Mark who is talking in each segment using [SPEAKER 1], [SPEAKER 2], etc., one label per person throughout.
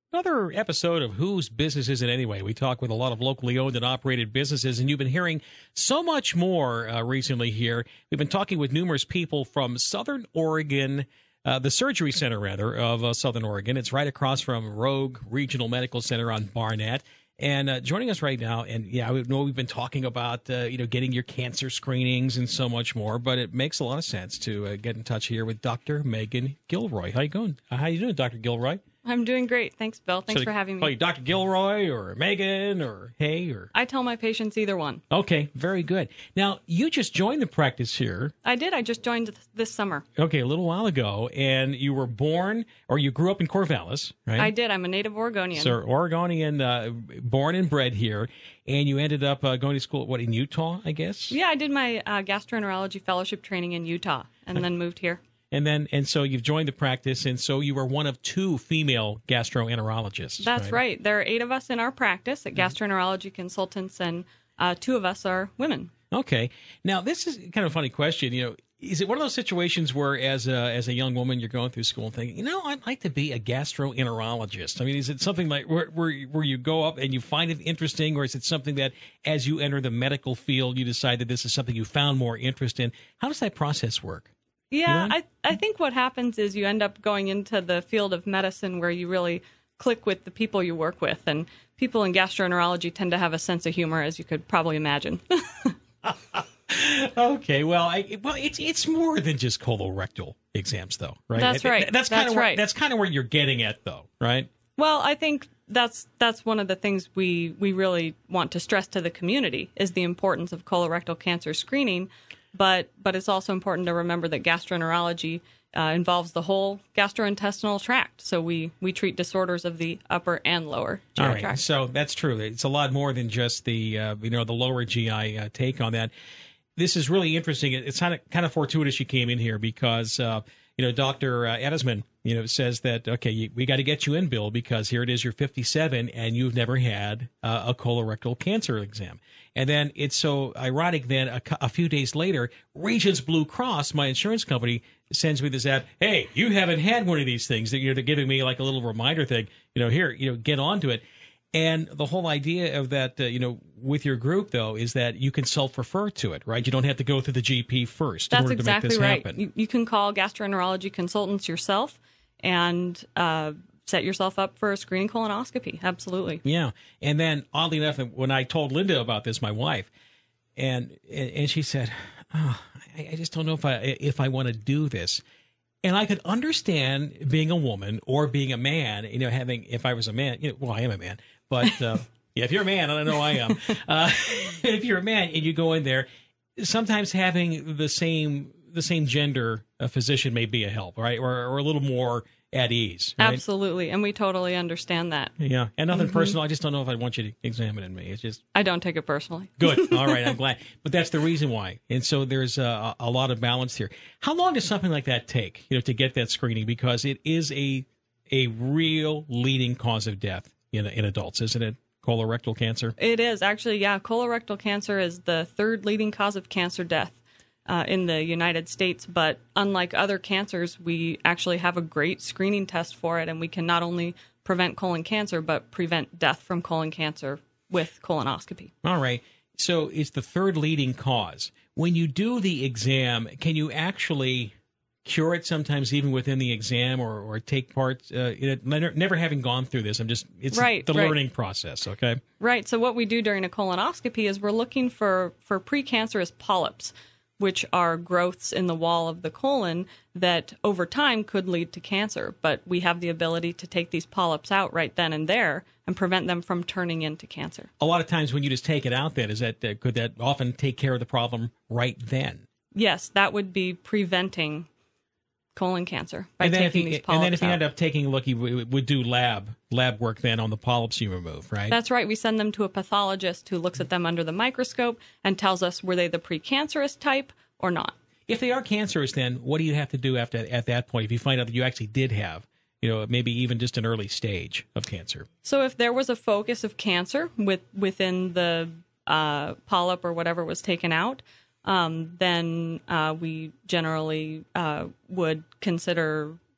[SPEAKER 1] Another episode of Whose Business Is It Anyway? We talk with a lot of locally owned and operated businesses, and you've been hearing so much more recently here. We've been talking with numerous people from Southern Oregon, the Surgery Center, rather, of Southern Oregon. It's right across from Rogue Regional Medical Center on Barnett. And joining us right now, and yeah, I know we've been talking about, getting your cancer screenings and so much more, but it makes a lot of sense to get in touch here with Dr. Megan Gilroy. How you going? How you doing, Dr. Gilroy?
[SPEAKER 2] I'm doing great. Thanks, Bill. Thanks for having me.
[SPEAKER 1] Oh, you Dr. Gilroy or Megan or hey or...
[SPEAKER 2] I tell my patients either one.
[SPEAKER 1] Okay, very good. Now, you just joined the practice here.
[SPEAKER 2] I did. I just joined this summer.
[SPEAKER 1] Okay, a little while ago, and you were born, or you grew up in Corvallis, right?
[SPEAKER 2] I did. I'm a native Oregonian.
[SPEAKER 1] So, Oregonian, born and bred here, and you ended up going to school, in Utah, I guess?
[SPEAKER 2] Yeah, I did my gastroenterology fellowship training in Utah, and then moved here.
[SPEAKER 1] And so you've joined the practice, and so you are one of two female gastroenterologists.
[SPEAKER 2] That's right. There are 8 of us in our practice at gastroenterology consultants, and 2 of us are women. Okay. Now, this is kind of a funny question. Is it one of those situations where, as a young woman, you're going through school and thinking, I'd like to be a gastroenterologist? I mean, is it something like where you go up and you find it interesting, or is it something that, as you enter the medical field, you decide that this is something you found more interest in? How does that process work? Yeah, I think what happens is you end up going into the field of medicine where you really click with the people you work with. And people in gastroenterology tend to have a sense of humor, as you could probably imagine.
[SPEAKER 1] Okay, it's more than just colorectal exams, though, right?
[SPEAKER 2] That's right.
[SPEAKER 1] That's kind of where you're getting at, though, right?
[SPEAKER 2] Well, I think that's one of the things we really want to stress to the community is the importance of colorectal cancer screening. But it's also important to remember that gastroenterology involves the whole gastrointestinal tract. So we treat disorders of the upper and lower GI tract.
[SPEAKER 1] So that's true. It's a lot more than just the the lower GI take on that. This is really interesting. It's kind of fortuitous you came in here because Dr. Edisman says that we got to get you in, Bill, because here it is, you're 57 and you've never had a colorectal cancer exam. And then it's so ironic. Then a few days later, Regions Blue Cross, my insurance company, sends me this app. Hey, you haven't had one of these things. They're giving me like a little reminder thing. Here, get onto it. And the whole idea of that, with your group, though, is that you can self-refer to it, right? You don't have to go through the GP first in order to make this happen.
[SPEAKER 2] Right. You can call gastroenterology consultants yourself and set yourself up for a screening colonoscopy. Absolutely.
[SPEAKER 1] Yeah. And then, oddly enough, when I told Linda about this, my wife, and she said, I just don't know if I want to do this. And I could understand being a woman or being a man, if I was a man, I am a man, but if you're a man, and I know I am, if you're a man and you go in there, sometimes having the same gender physician may be a help, right? Or a little more at ease. Right?
[SPEAKER 2] Absolutely. And we totally understand that.
[SPEAKER 1] Yeah. And nothing personal. I just don't know if I want you to examine me. It's just...
[SPEAKER 2] I don't take it personally.
[SPEAKER 1] Good. All right. I'm glad. But that's the reason why. And so there's a lot of balance here. How long does something like that take, to get that screening? Because it is a real leading cause of death in adults, isn't it? Colorectal cancer?
[SPEAKER 2] It is. Actually, yeah. Colorectal cancer is the 3rd leading cause of cancer death in the United States, but unlike other cancers, we actually have a great screening test for it, and we can not only prevent colon cancer, but prevent death from colon cancer with colonoscopy.
[SPEAKER 1] All right. So it's the 3rd leading cause. When you do the exam, can you actually cure it sometimes even within the exam or take part in it? Never having gone through this, it's the learning process, okay?
[SPEAKER 2] Right. So what we do during a colonoscopy is we're looking for precancerous polyps, which are growths in the wall of the colon that over time could lead to cancer. But we have the ability to take these polyps out right then and there and prevent them from turning into cancer.
[SPEAKER 1] A lot of times when you just take it out, then, could that often take care of the problem right then?
[SPEAKER 2] Yes, that would be preventing colon cancer by taking these polyps out.
[SPEAKER 1] And then if you end up taking a look, you would do lab work then on the polyps you remove, right?
[SPEAKER 2] That's right. We send them to a pathologist who looks at them under the microscope and tells us were they the precancerous type or not.
[SPEAKER 1] If they are cancerous, then what do you have to do at that point if you find out that you actually did have, maybe even just an early stage of cancer?
[SPEAKER 2] So if there was a focus of cancer within the polyp or whatever was taken out, then we generally would consider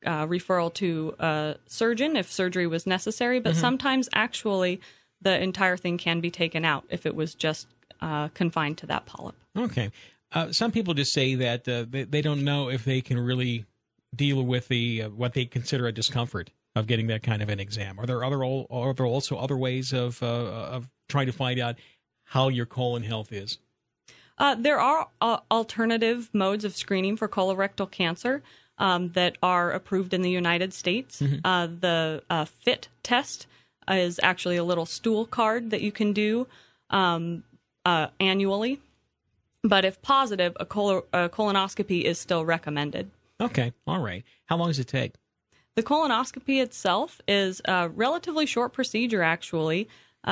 [SPEAKER 2] referral to a surgeon if surgery was necessary. But sometimes actually the entire thing can be taken out if it was just confined to that polyp.
[SPEAKER 1] Okay. Some people just say that they don't know if they can really deal with the what they consider a discomfort of getting that kind of an exam. Are there also other ways of trying to find out how your colon health is?
[SPEAKER 2] There are alternative modes of screening for colorectal cancer that are approved in the United States. The FIT test is actually a little stool card that you can do annually. But if positive, a colonoscopy is still recommended.
[SPEAKER 1] Okay. All right. How long does it take?
[SPEAKER 2] The colonoscopy itself is a relatively short procedure, actually.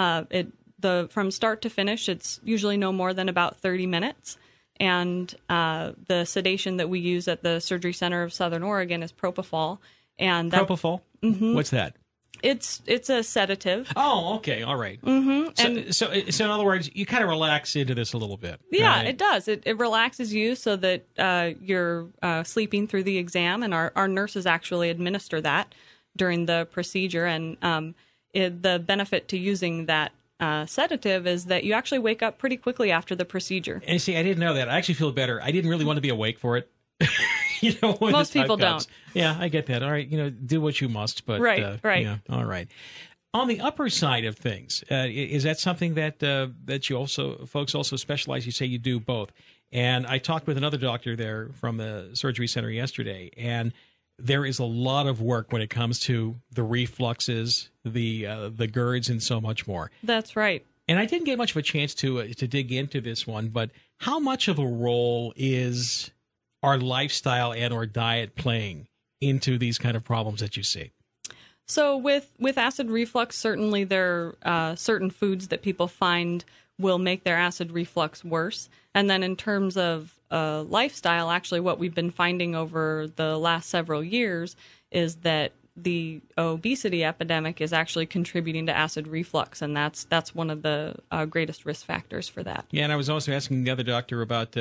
[SPEAKER 2] From start to finish, it's usually no more than about 30 minutes. And the sedation that we use at the Surgery Center of Southern Oregon is propofol. And
[SPEAKER 1] propofol? What's that?
[SPEAKER 2] It's a sedative.
[SPEAKER 1] Oh, okay. All right. So in other words, you kind of relax into this a little bit.
[SPEAKER 2] Yeah,
[SPEAKER 1] right?
[SPEAKER 2] It does. It relaxes you so that you're sleeping through the exam, and our nurses actually administer that during the procedure. And the benefit to using that sedative is that you actually wake up pretty quickly after the procedure.
[SPEAKER 1] And see, I didn't know that. I actually feel better. I didn't really want to be awake for it.
[SPEAKER 2] Most people don't.
[SPEAKER 1] Yeah, I get that. All right, do what you must. But
[SPEAKER 2] right.
[SPEAKER 1] Yeah, all right. On the upper side of things, is that something that you folks also specialize? You say you do both. And I talked with another doctor there from the surgery center yesterday, and there is a lot of work when it comes to the refluxes, the GERDs, and so much more.
[SPEAKER 2] That's right.
[SPEAKER 1] And I didn't get much of a chance to dig into this one, but how much of a role is our lifestyle and or diet playing into these kind of problems that you see?
[SPEAKER 2] So with acid reflux, certainly there are certain foods that people find will make their acid reflux worse. And then in terms of lifestyle, actually what we've been finding over the last several years is that the obesity epidemic is actually contributing to acid reflux, and that's one of the greatest risk factors for that.
[SPEAKER 1] Yeah, and I was also asking the other doctor about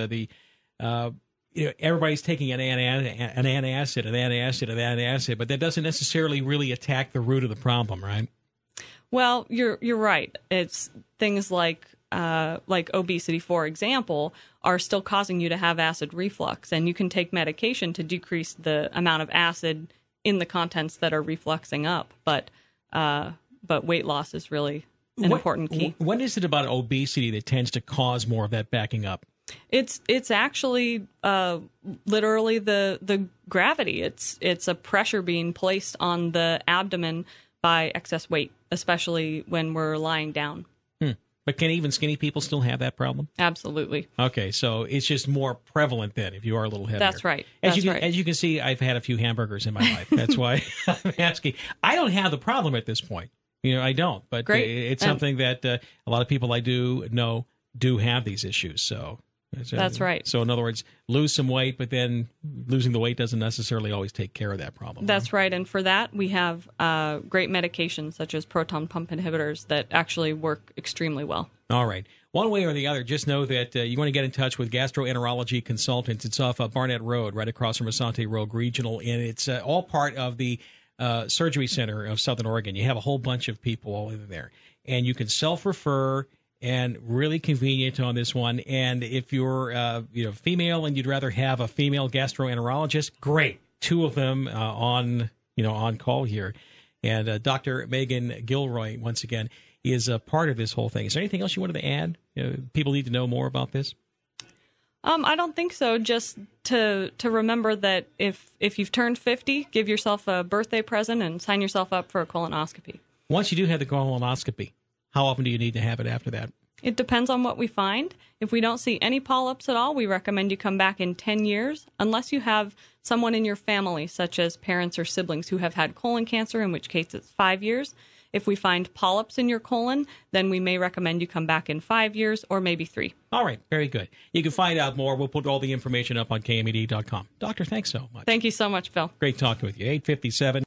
[SPEAKER 1] everybody's taking an antacid, but that doesn't necessarily really attack the root of the problem, right?
[SPEAKER 2] Well, you're right. It's things like obesity, for example, are still causing you to have acid reflux, and you can take medication to decrease the amount of acid in the contents that are refluxing up. But weight loss is really an important key.
[SPEAKER 1] What is it about obesity that tends to cause more of that backing up?
[SPEAKER 2] It's actually literally the gravity. It's a pressure being placed on the abdomen by excess weight, especially when we're lying down.
[SPEAKER 1] But can even skinny people still have that problem?
[SPEAKER 2] Absolutely.
[SPEAKER 1] Okay, so it's just more prevalent then if you are a little heavier.
[SPEAKER 2] That's right.
[SPEAKER 1] As you can see, I've had a few hamburgers in my life. That's why I'm asking. I don't have the problem at this point. I don't. But it's something that a lot of people I do know do have these issues. So
[SPEAKER 2] that's right.
[SPEAKER 1] So in other words, lose some weight, but then losing the weight doesn't necessarily always take care of that problem.
[SPEAKER 2] That's right. And for that, we have great medications such as proton pump inhibitors that actually work extremely well.
[SPEAKER 1] All right. One way or the other, just know that you want to get in touch with Gastroenterology Consultants. It's off Barnett Road, right across from Asante Rogue Regional, and it's all part of the Surgery Center of Southern Oregon. You have a whole bunch of people all in there, and you can self-refer. And really convenient on this one. And if you're female and you'd rather have a female gastroenterologist, great. Two of them on call here. And Dr. Megan Gilroy, once again, is a part of this whole thing. Is there anything else you wanted to add? People need to know more about this?
[SPEAKER 2] I don't think so. Just to remember that if you've turned 50, give yourself a birthday present and sign yourself up for a colonoscopy.
[SPEAKER 1] Once you do have the colonoscopy, how often do you need to have it after that?
[SPEAKER 2] It depends on what we find. If we don't see any polyps at all, we recommend you come back in 10 years, unless you have someone in your family, such as parents or siblings, who have had colon cancer, in which case it's 5 years. If we find polyps in your colon, then we may recommend you come back in 5 years or maybe 3.
[SPEAKER 1] All right. Very good. You can find out more. We'll put all the information up on KMED.com. Doctor, thanks so much.
[SPEAKER 2] Thank you so much, Phil.
[SPEAKER 1] Great talking with you. 8:57.